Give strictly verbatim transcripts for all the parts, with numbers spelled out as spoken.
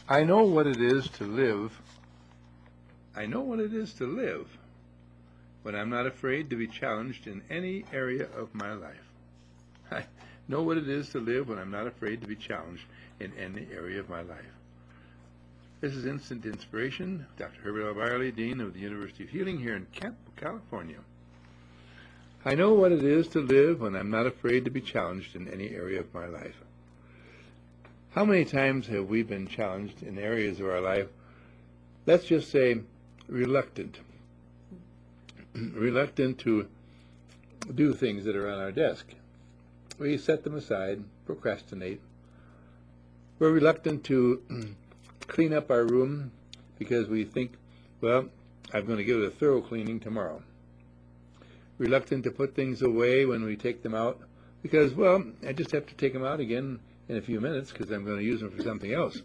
I know what it is to live. I know what it is to live when I'm not afraid to be challenged in any area of my life. I know what it is to live when I'm not afraid to be challenged in any area of my life. This is Instant Inspiration. Doctor Herbert L. Byerly, Dean of the University of Healing here in Campo, California. I know what it is to live when I'm not afraid to be challenged in any area of my life. How many times have we been challenged in areas of our life, let's just say reluctant, reluctant to do things that are on our desk. We set them aside, procrastinate. We're reluctant to clean up our room because we think, well, I'm going to give it a thorough cleaning tomorrow. Reluctant to put things away when we take them out because, well, I just have to take them out again in a few minutes because I'm going to use them for something else.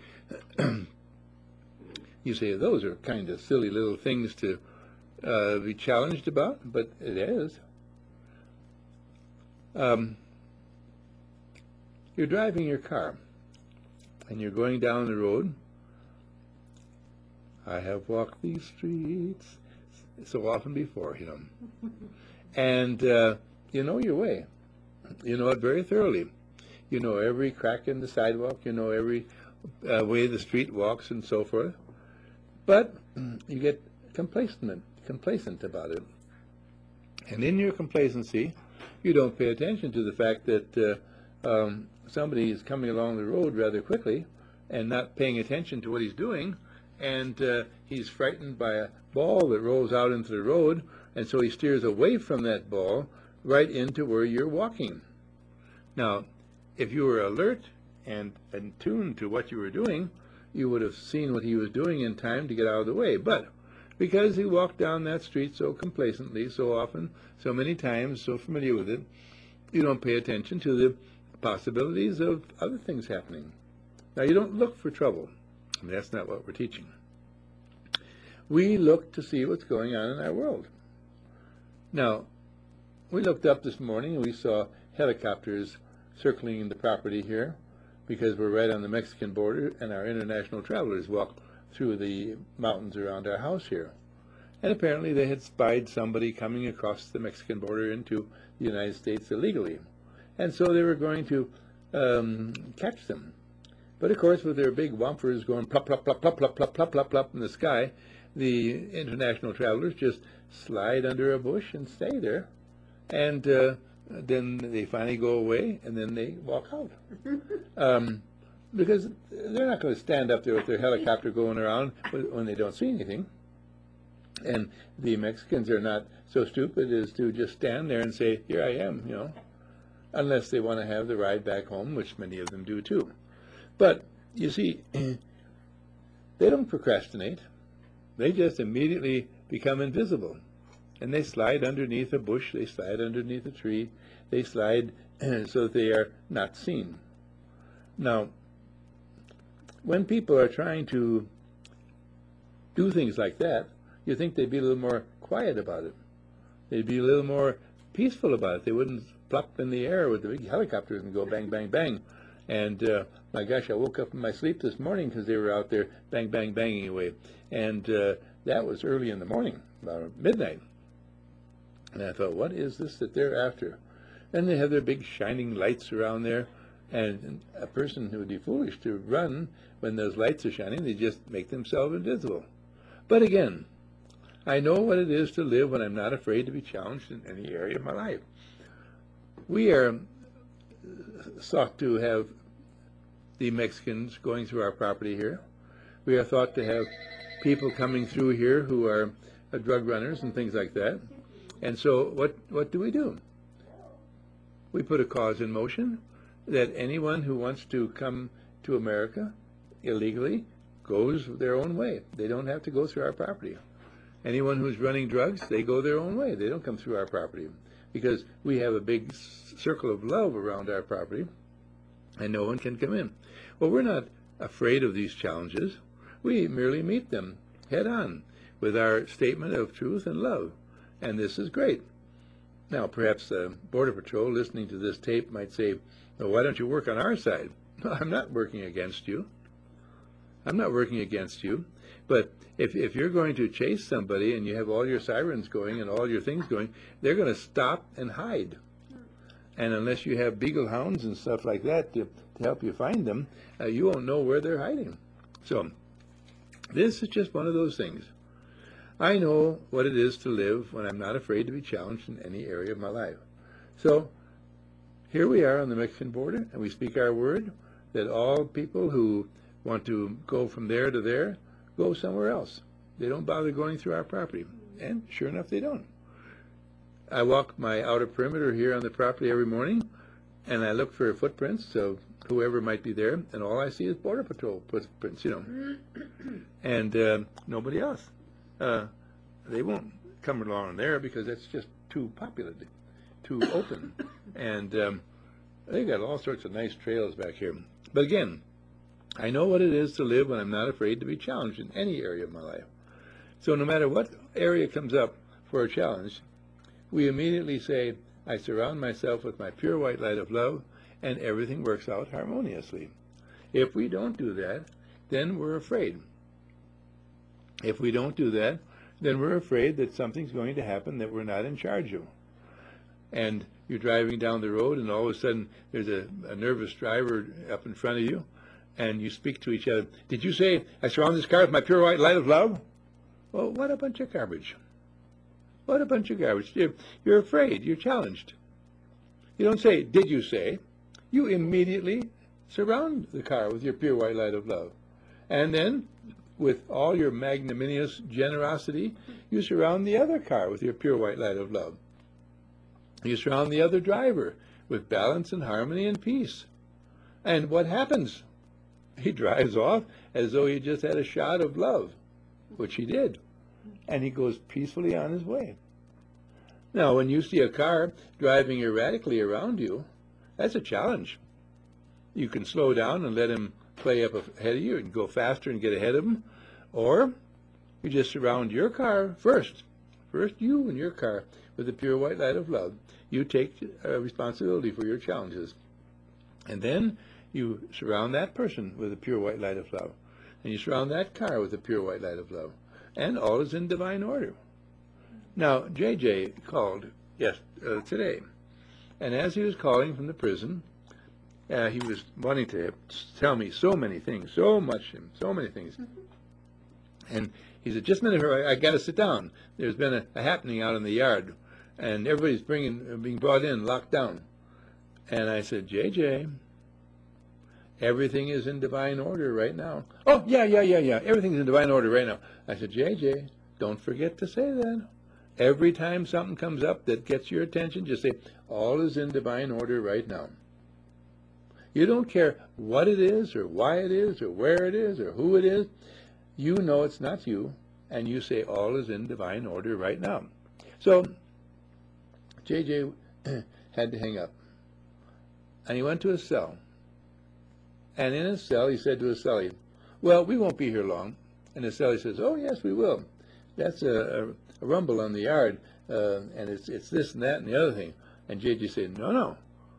You say those are kind of silly little things to uh, be challenged about, but it is. Um, you're driving your car and you're going down the road. I have walked these streets so often before, you know. And uh, you know your way. You know it very thoroughly. You know every crack in the sidewalk. You know every uh, way the street walks and so forth. But you get complacent, complacent about it. And in your complacency, you don't pay attention to the fact that uh, um, somebody is coming along the road rather quickly and not paying attention to what he's doing, and uh, he's frightened by a ball that rolls out into the road, and so he steers away from that ball right into where you're walking. Now, if you were alert and attuned to what you were doing, you would have seen what he was doing in time to get out of the way. But because he walked down that street so complacently, so often, so many times, so familiar with it, you don't pay attention to the possibilities of other things happening. Now, you don't look for trouble. I mean, that's not what we're teaching. We look to see what's going on in our world. Now, we looked up this morning and we saw helicopters circling the property here because we're right on the Mexican border and our international travelers walk through the mountains around our house here. And apparently they had spied somebody coming across the Mexican border into the United States illegally. And so they were going to um, catch them. But of course, with their big wumpers going plop, plop, plop, plop, plop, plop, plop, plop, plop in the sky, the international travelers just slide under a bush and stay there. And uh, then they finally go away, and then they walk out. Um, because they're not going to stand up there with their helicopter going around when they don't see anything. And the Mexicans are not so stupid as to just stand there and say, here I am, you know, unless they want to have the ride back home, which many of them do too. But, you see, they don't procrastinate. They just immediately become invisible. And they slide underneath a bush, they slide underneath a tree, they slide so that they are not seen. Now, when people are trying to do things like that, you think they'd be a little more quiet about it. They'd be a little more peaceful about it. They wouldn't plop in the air with the big helicopters and go bang, bang, bang. And uh, my gosh, I woke up in my sleep this morning because they were out there bang, bang, banging away. And uh, that was early in the morning, about midnight. And I thought, what is this that they're after? And they have their big shining lights around there. And a person who would be foolish to run when those lights are shining, they just make themselves invisible. But again, I know what it is to live when I'm not afraid to be challenged in any area of my life. We are sought to have the Mexicans going through our property here. We are thought to have people coming through here who are uh, drug runners and things like that. And so what, what do we do? We put a cause in motion that anyone who wants to come to America illegally goes their own way. They don't have to go through our property. Anyone who's running drugs, they go their own way. They don't come through our property because we have a big circle of love around our property and no one can come in. Well, we're not afraid of these challenges. We merely meet them head on with our statement of truth and love. And this is great. Now, perhaps the Border Patrol listening to this tape might say, well, why don't you work on our side? No, I'm not working against you. I'm not working against you. But if, if you're going to chase somebody and you have all your sirens going and all your things going, they're going to stop and hide. And unless you have beagle hounds and stuff like that to, to help you find them, uh, you won't know where they're hiding. So this is just one of those things. I know what it is to live when I'm not afraid to be challenged in any area of my life. So here we are on the Mexican border, and we speak our word that all people who want to go from there to there go somewhere else. They don't bother going through our property. And sure enough, they don't. I walk my outer perimeter here on the property every morning, and I look for footprints of whoever might be there, and all I see is Border Patrol footprints, you know, and uh, nobody else. Uh, they won't come along there because that's just too populated, too open, and um, they got all sorts of nice trails back here. But again, I know what it is to live when I'm not afraid to be challenged in any area of my life. So no matter what area comes up for a challenge, we immediately say, I surround myself with my pure white light of love, and everything works out harmoniously. If we don't do that, then we're afraid. If we don't do that, then we're afraid that something's going to happen that we're not in charge of. And you're driving down the road, and all of a sudden there's a, a nervous driver up in front of you, and you speak to each other. Did you say, I surround this car with my pure white light of love? Well, what a bunch of garbage. What a bunch of garbage. You're, you're afraid. You're challenged. You don't say, did you say? You immediately surround the car with your pure white light of love. And then, with all your magnanimous generosity, you surround the other car with your pure white light of love. You surround the other driver with balance and harmony and peace. And what happens? He drives off as though he just had a shot of love, which he did. And he goes peacefully on his way. Now, when you see a car driving erratically around you, that's a challenge. You can slow down and let him play up ahead of you and go faster and get ahead of him. Or you just surround your car first. First, you and your car with the pure white light of love. You take uh, responsibility for your challenges. And then you surround that person with a pure white light of love. And you surround that car with a pure white light of love. And all is in divine order. Now, J J called yes uh, today. And as he was calling from the prison, uh, he was wanting to tell me so many things, so much, so many things. Mm-hmm. And he said, just a minute, I, I got to sit down. There's been a, a happening out in the yard, and everybody's bringing, being brought in, locked down. And I said, J J, everything is in divine order right now. Oh, yeah, yeah, yeah, yeah. Everything's in divine order right now. I said, J J, don't forget to say that. Every time something comes up that gets your attention, just say, all is in divine order right now. You don't care what it is or why it is or where it is or who it is. You know it's not you, and you say, all is in divine order right now. So J J had to hang up. And he went to his cell. And in his cell, he said to his cellie, well, we won't be here long. And his cellie says, oh, yes, we will. That's a, a, a rumble on the yard, uh, and it's, it's this and that and the other thing. And J J said, no, no.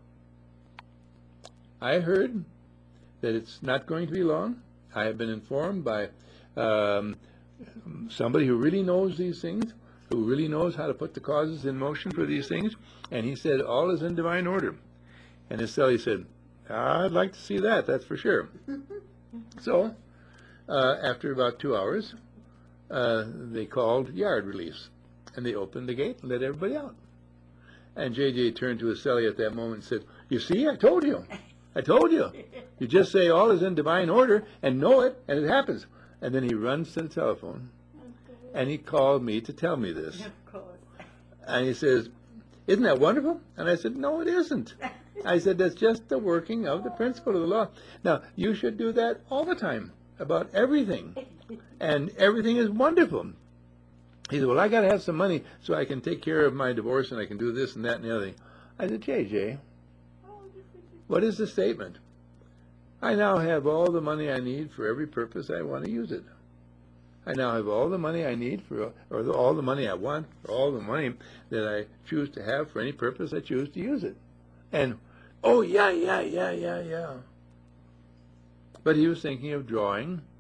I heard that it's not going to be long. I have been informed by um, somebody who really knows these things, who really knows how to put the causes in motion for these things. And he said, all is in divine order. And his cellie said, I'd like to see that, that's for sure. So, uh, after about two hours, uh, they called yard release. And they opened the gate and let everybody out. And J J turned to his cellie at that moment and said, you see, I told you. I told you. You just say all is in divine order and know it, and it happens. And then he runs to the telephone, and he called me to tell me this. Of course. And he says, isn't that wonderful? And I said, no, it isn't. I said, that's just the working of the principle of the law. Now, you should do that all the time, about everything. And everything is wonderful. He said, well, I got to have some money so I can take care of my divorce, and I can do this and that and the other thing. I said, J J, what is the statement? I now have all the money I need for every purpose I want to use it. I now have all the money I need for, or the, all the money I want, or all the money that I choose to have for any purpose I choose to use it. And, oh, yeah, yeah, yeah, yeah, yeah. But he was thinking of drawing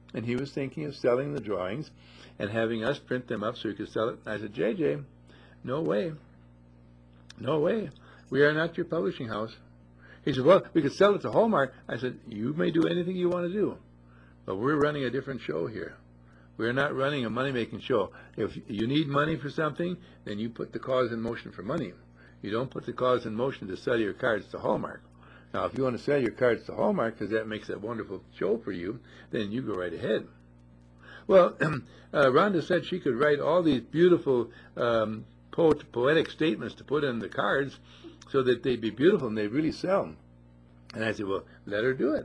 and he was thinking of selling the drawings and having us print them up so he could sell it. I said, J J, no way. No way. We are not your publishing house. He said, well, we could sell it to Hallmark. I said, you may do anything you want to do, but we're running a different show here. We're not running a money-making show. If you need money for something, then you put the cause in motion for money. You don't put the cause in motion to sell your cards to Hallmark. Now, if you want to sell your cards to Hallmark because that makes a wonderful show for you, then you go right ahead. Well, uh, Rhonda said she could write all these beautiful um, poet, poetic statements to put in the cards so that they'd be beautiful and they'd really sell. And I said, well, let her do it.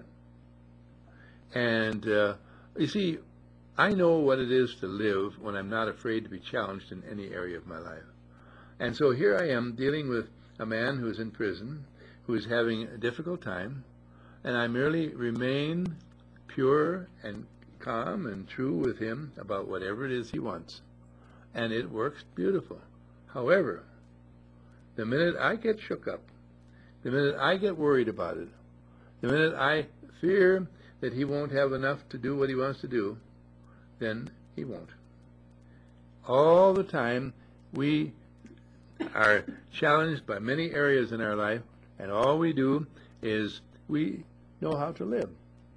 And uh, you see, I know what it is to live when I'm not afraid to be challenged in any area of my life. And so here I am dealing with a man who is in prison, who is having a difficult time, and I merely remain pure and calm and true with him about whatever it is he wants. And it works beautiful. However, the minute I get shook up, the minute I get worried about it, the minute I fear that he won't have enough to do what he wants to do, then he won't. All the time we are challenged by many areas in our life, and all we do is we know how to live.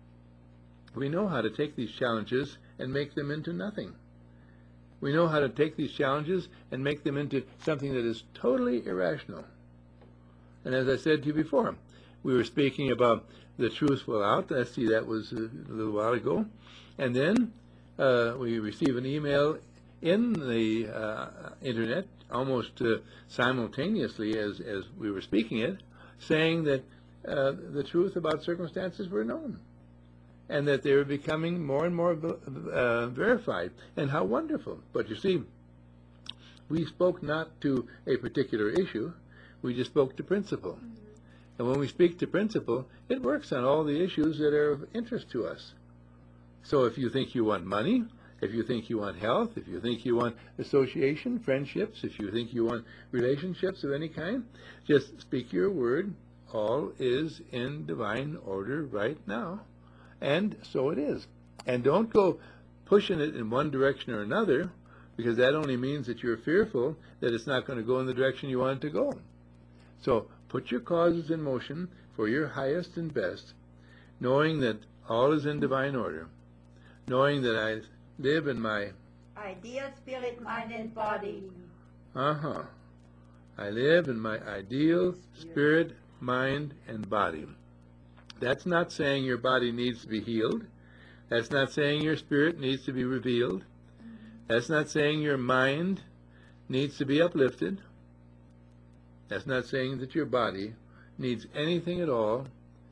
We know how to take these challenges and make them into nothing. We know how to take these challenges and make them into something that is totally irrational. And as I said to you before, we were speaking about the truth will out. I see that was a little while ago. And then uh, we receive an email in the uh, internet almost uh, simultaneously as, as we were speaking it, saying that uh, the truth about circumstances were known and that they were becoming more and more uh, verified. And how wonderful. But you see, we spoke not to a particular issue, we just spoke to principle. Mm-hmm. And when we speak to principle, it works on all the issues that are of interest to us. So if you think you want money, if you think you want health, if you think you want association, friendships, if you think you want relationships of any kind, just speak your word. All is in divine order right now. And so it is. And don't go pushing it in one direction or another, because that only means that you're fearful that it's not going to go in the direction you want it to go. So put your causes in motion for your highest and best, knowing that all is in divine order, knowing that I live in my ideal spirit, mind, and body. Uh-huh. I live in my ideal spirit, mind, and body. That's not saying your body needs to be healed. That's not saying your spirit needs to be revealed. That's not saying your mind needs to be uplifted. That's not saying that your body needs anything at all.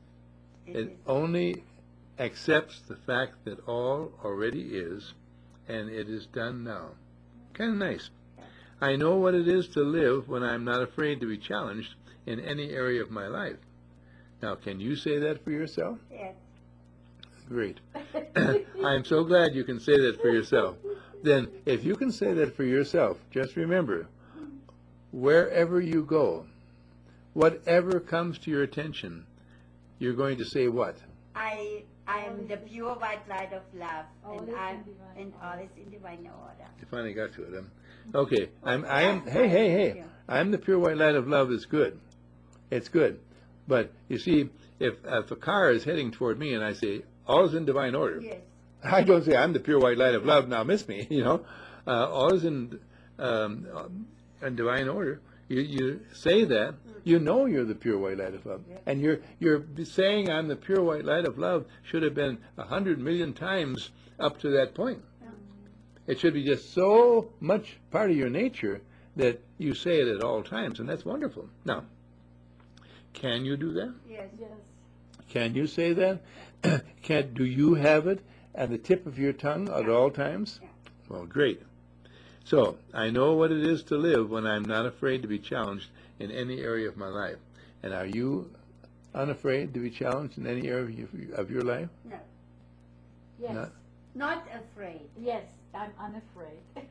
It only accepts the fact that all already is, and it is done now. Kind of nice. I know what it is to live when I'm not afraid to be challenged in any area of my life. Now, can you say that for yourself? Yes. Great. I'm so glad you can say that for yourself. Then, if you can say that for yourself, just remember, wherever you go, whatever comes to your attention, you're going to say what? I I am the pure white light of love, and I'm and all is in divine order. You finally got to it, huh? Okay. I'm I am hey, hey, hey. I'm the pure white light of love is good. It's good. But you see, if if a car is heading toward me and I say, all is in divine order, yes. I don't say I'm the pure white light of love, now miss me, you know. Uh, all is in um, in divine order. You you say that, you know you're the pure white light of love. Yes. And you're you're saying I'm the pure white light of love should have been a hundred million times up to that point. Yeah. It should be just so much part of your nature that you say it at all times, and that's wonderful. Now, can you do that? Yes. Yes. Can you say that? Can do you have it at the tip of your tongue at all times? Yeah. Well, great. So, I know what it is to live when I'm not afraid to be challenged in any area of my life. And are you unafraid to be challenged in any area of your, of your life? No. Yes. Not? Not afraid. Yes, I'm unafraid.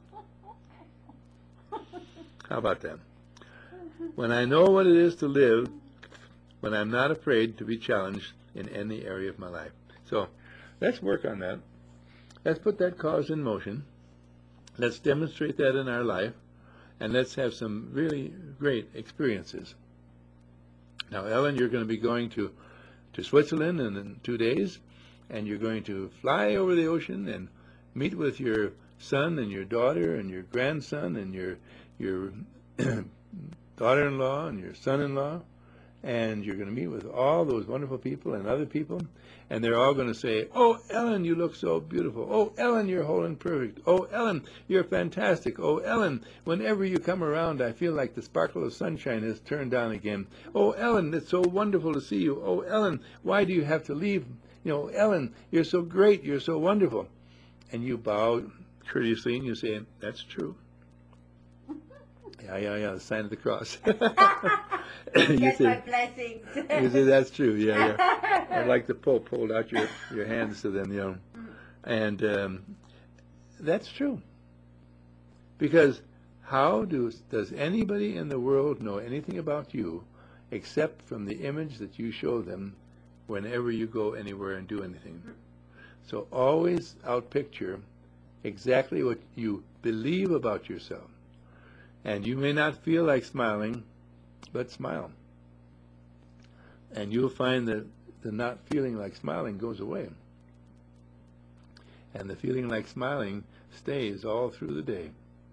How about that? When I know what it is to live, when I'm not afraid to be challenged in any area of my life. So, Let's work on that. Let's put that cause in motion. Let's demonstrate that in our life, and let's have some really great experiences. Now, Ellen, you're going to be going to, to Switzerland in, in two days, and you're going to fly over the ocean and meet with your son and your daughter and your grandson and your your daughter-in-law and your son-in-law, and you're going to meet with all those wonderful people and other people, and they're all going to say, "Oh, Ellen, you look so beautiful. Oh, Ellen, you're whole and perfect. Oh, Ellen, you're fantastic. Oh, Ellen, whenever you come around, I feel like the sparkle of sunshine has turned on again. Oh, Ellen, it's so wonderful to see you. Oh, Ellen, why do you have to leave? You know, Ellen, you're so great. You're so wonderful." And you bow courteously and you say, "That's true." Yeah, yeah, yeah, the sign of the cross. you Get say, my blessings. you say, "That's true." Yeah, yeah. I like the Pope hold out your, your hands to them, you know. And um, that's true. Because how do, does anybody in the world know anything about you except from the image that you show them whenever you go anywhere and do anything? So always outpicture exactly what you believe about yourself. And you may not feel like smiling, but smile. And you'll find that the not feeling like smiling goes away. And the feeling like smiling stays all through the day.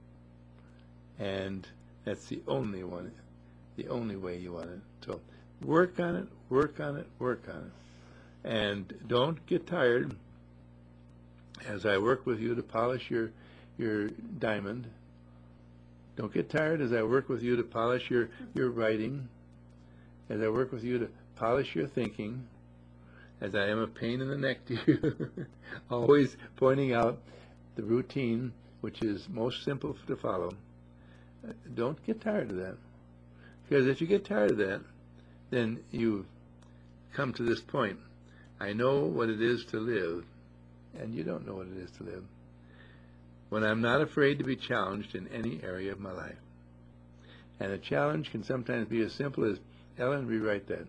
And that's the only one, the only way you want it. So work on it, work on it, work on it. And don't get tired as I work with you to polish your your diamond. Don't get tired as I work with you to polish your, your writing, as I work with you to polish your thinking, as I am a pain in the neck to you, always pointing out the routine, which is most simple to follow. Don't get tired of that. Because if you get tired of that, then you come to this point. I know what it is to live, and you don't know what it is to live. When I'm not afraid to be challenged in any area of my life. And a challenge can sometimes be as simple as, "Ellen, rewrite that."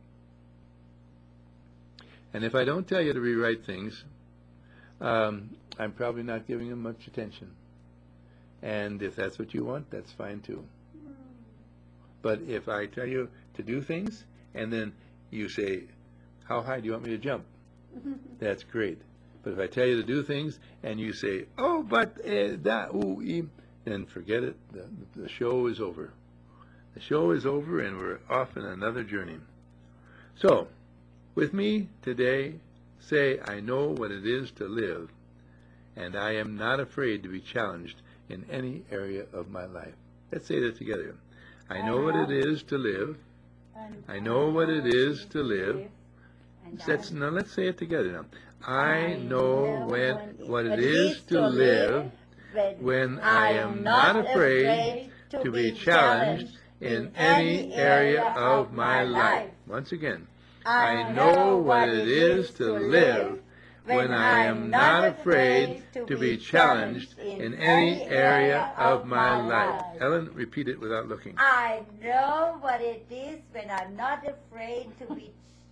And if I don't tell you to rewrite things, um, I'm probably not giving them much attention. And if that's what you want, that's fine too. But if I tell you to do things, and then you say, "How high do you want me to jump?" That's great. But if I tell you to do things and you say, "Oh, but uh, that," ooh, ee," then forget it. The, the show is over. The show is over and we're off on another journey. So, with me today, say, "I know what it is to live, and I am not afraid to be challenged in any area of my life." Let's say that together. I know what it is to live. I know what it is to live. Let's, now let's say it together now. I know when, what it is to live when I am not afraid to be challenged in any area of my life. Once again, I know what it is to live when I am not afraid to be challenged in any area of my life. Ellen, repeat it without looking. I know what it is when I'm not afraid to be.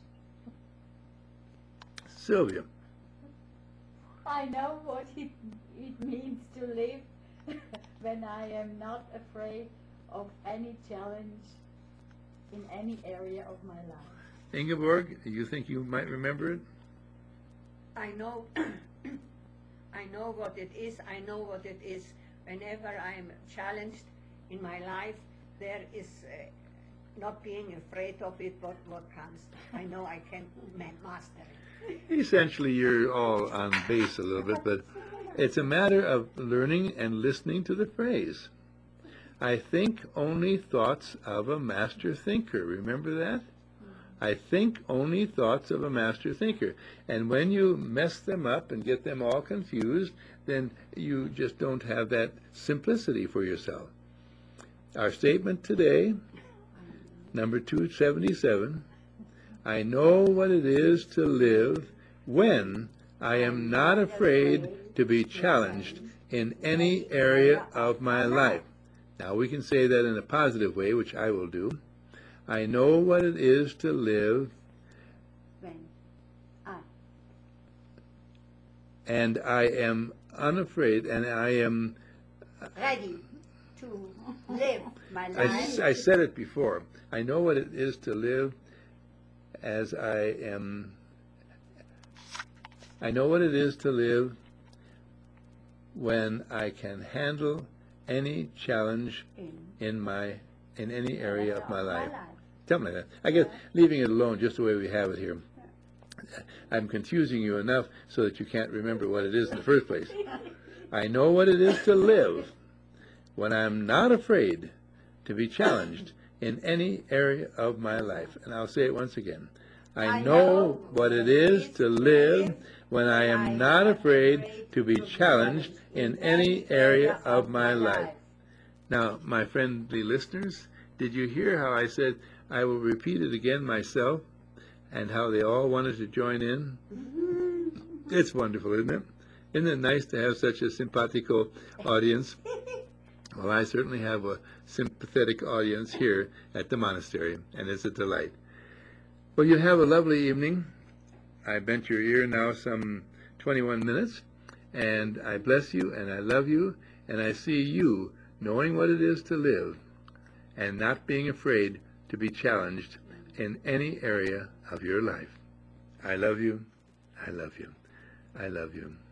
Sylvia. I know what it, it means to live when I am not afraid of any challenge in any area of my life. Ingeborg, you think you might remember it? I know, I know what it is. I know what it is. Whenever I am challenged in my life, there is uh, not being afraid of it. What what comes, I know I can master it. Essentially, you're all on base a little bit, but it's a matter of learning and listening to the phrase. I think only thoughts of a master thinker. Remember that? I think only thoughts of a master thinker. And when you mess them up and get them all confused, then you just don't have that simplicity for yourself. Our statement today, number two seventy-seven, I know what it is to live when I am not afraid to be challenged in any area of my life. Now we can say that in a positive way, which I will do. I know what it is to live When I and I am unafraid, and I am, Ready to live my I, life. I said it before, I know what it is to live as I am, I know what it is to live when I can handle any challenge in my, in any area of my life. Something like that. I guess leaving it alone just the way we have it here. I'm confusing you enough so that you can't remember what it is in the first place. I know what it is to live when I'm not afraid to be challenged in any area of my life. And I'll say it once again. I know what it is to live when I am not afraid to be challenged in any area of my life. Now, my friendly listeners, did you hear how I said I will repeat it again myself, and how they all wanted to join in? It's wonderful, isn't it? Isn't it nice to have such a simpatico audience? Well, I certainly have a sympathetic audience here at the monastery, and it's a delight. Well, you have a lovely evening. I bent your ear now some twenty-one minutes, and I bless you, and I love you, and I see you knowing what it is to live and not being afraid to be challenged in any area of your life. I love you. I love you. I love you.